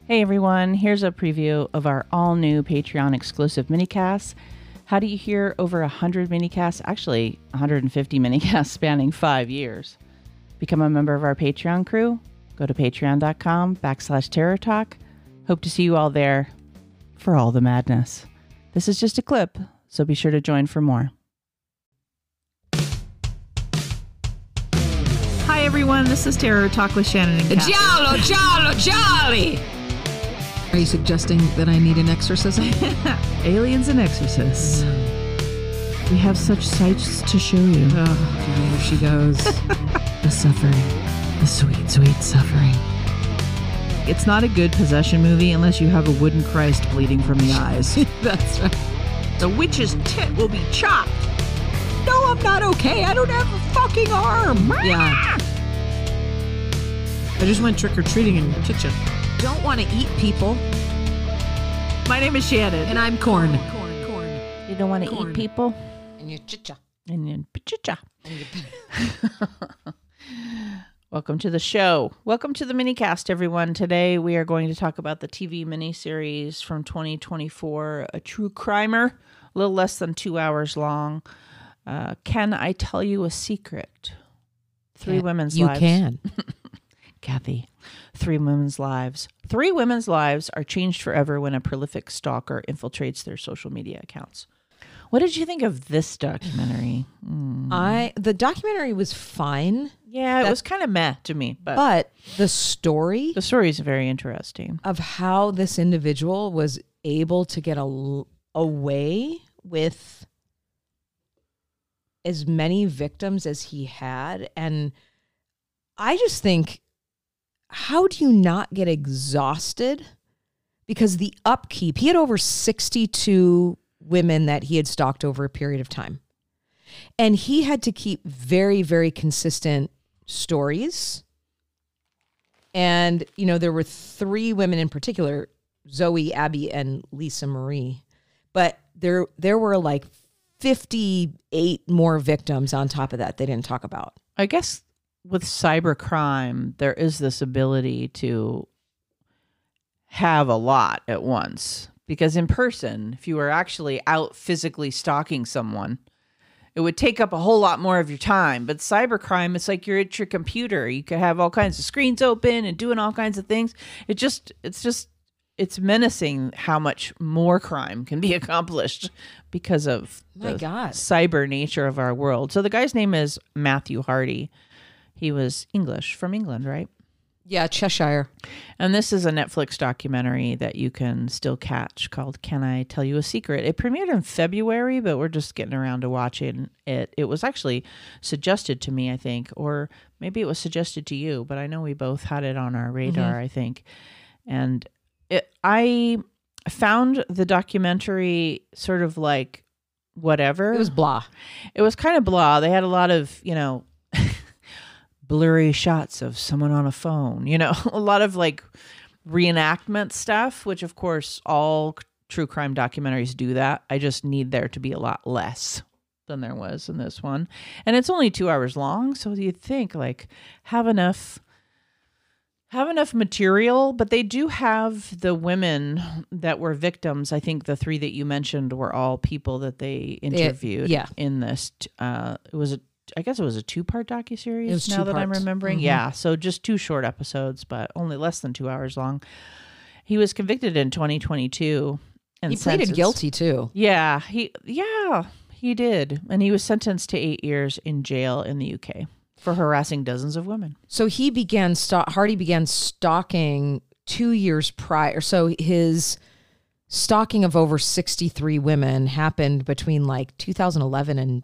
Hey everyone, here's a preview of our all-new Patreon exclusive minicasts. How do you hear over 100 minicasts, actually 150 minicasts spanning 5 years? Become a member of our Patreon crew. Go to patreon.com/Terror Talk. Hope to see you all there for all the madness. This is just a clip, so be sure to join for more. Hi everyone, this is Terror Talk with Shannon and Kathy. Giallo, giallo, jolly! Are you suggesting that I need an exorcism? Aliens and exorcists. We have such sights to show you. Oh, here she goes. The suffering. The sweet, sweet suffering. It's not a good possession movie unless you have a wooden Christ bleeding from the eyes. That's right. The witch's tit will be chopped. No, I'm not okay. I don't have a fucking arm. Yeah. I just went trick-or-treating in your kitchen. Don't want to eat people. My name is Shannon. And I'm Corn. You don't want to eat people? And you're chicha. And then chicha. Welcome to the show. Welcome to the minicast, everyone. Today we are going to talk about the TV miniseries from 2024, a true crimer, a little less than 2 hours long. Can I tell you a secret? Three women's lives. You can. Kathy, 3 women's lives. 3 women's lives are changed forever when a prolific stalker infiltrates their social media accounts. What did you think of this documentary? The documentary was fine. Yeah, it was kind of meh to me. But the story is very interesting. of how this individual was able to get away with as many victims as he had. And I just think, how do you not get exhausted? Because the upkeep, he had over 62 women that he had stalked over a period of time. And he had to keep very, very consistent stories. And, you know, there were 3 women in particular, Zoe, Abby, and Lisa Marie. But there were like 58 more victims on top of that they didn't talk about. I guess with cybercrime, there is this ability to have a lot at once. Because in person, if you were actually out physically stalking someone, it would take up a whole lot more of your time. But cybercrime, it's like you're at your computer. You could have all kinds of screens open and doing all kinds of things. It's menacing how much more crime can be accomplished because of the cyber nature of our world. So the guy's name is Matthew Hardy. He was English, from England, right? Yeah, Cheshire. And this is a Netflix documentary that you can still catch called Can I Tell You a Secret? It premiered in February, but we're just getting around to watching it. It was actually suggested to me, I think, or maybe it was suggested to you, but I know we both had it on our radar, I think. And I found the documentary sort of like whatever. It was blah. It was kind of blah. They had a lot of, blurry shots of someone on a phone, a lot of like reenactment stuff, which of course all true crime documentaries do that. I just need there to be a lot less than there was in this one. And it's only 2 hours long. So you'd think like have enough material, but they do have the women that were victims. I think the 3 that you mentioned were all people that they interviewed in this. I guess it was a 2-part docuseries. It was now 2 that I'm parts. remembering. Yeah. So just 2 short episodes, but only less than 2 hours long. He was convicted in 2022. And he pleaded guilty too. Yeah. He did. And he was sentenced to 8 years in jail in the UK for harassing dozens of women. So Hardy began stalking 2 years prior. So his stalking of over 63 women happened between like 2011 and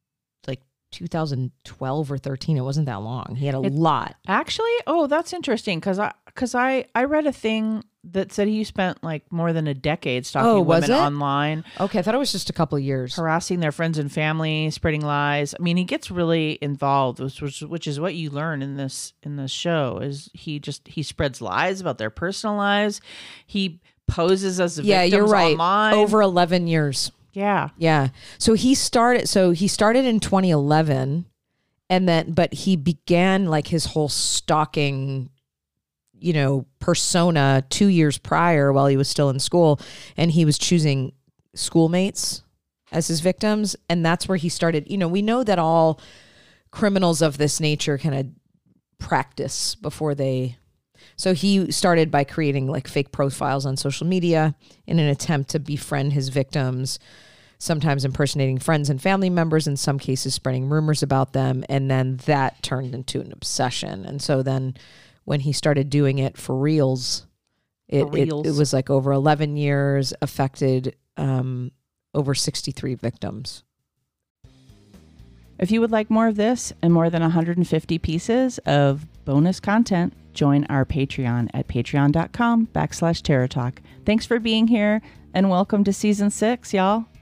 2012 or 13. It wasn't that long. He had a lot. Actually, that's interesting because I read a thing that said he spent like more than a decade stalking women online. Okay, I thought it was just a couple of years. Harassing their friends and family, spreading lies. I mean, he gets really involved, which is what you learn in this show. Is he spreads lies about their personal lives. He poses as victims you're right. Online. Over 11 years. Yeah. So he started in 2011 but he began like his whole stalking, persona 2 years prior while he was still in school, and he was choosing schoolmates as his victims. And that's where he started, we know that all criminals of this nature kind of practice before so he started by creating like fake profiles on social media in an attempt to befriend his victims, sometimes impersonating friends and family members, in some cases spreading rumors about them. And then that turned into an obsession. And so then when he started doing it for reals, it was like over 11 years, affected over 63 victims. If you would like more of this and more than 150 pieces of bonus content, join our Patreon at patreon.com/Terror Talk. Thanks for being here and welcome to season 6, y'all.